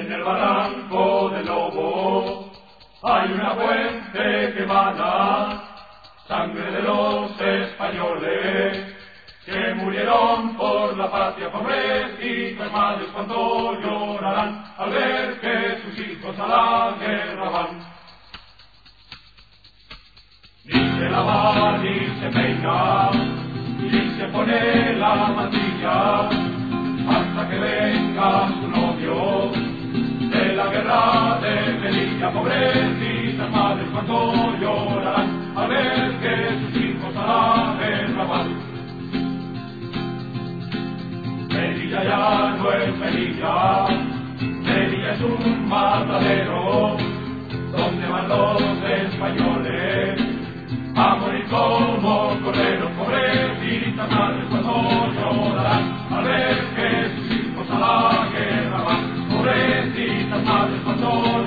En el barranco del Lobo hay una fuente que emana sangre de los españoles que murieron por la patria, pobrecitas madres cuando llorarán al ver que sus hijos a la guerra van. Ni se lava ni se peina, ni se pone la mantilla, hasta que venga su novio de la guerra de Melilla. Pobrecitas madres cuando llorarán al ver que sus hijos a la guerra van. Melilla ya no es Melilla, Melilla es un matadero donde van los españoles a morir como corderos. Pobrecitas madres cuando llorarán al ver que sus hijos a la guerra van. Pobrecitas madres cuando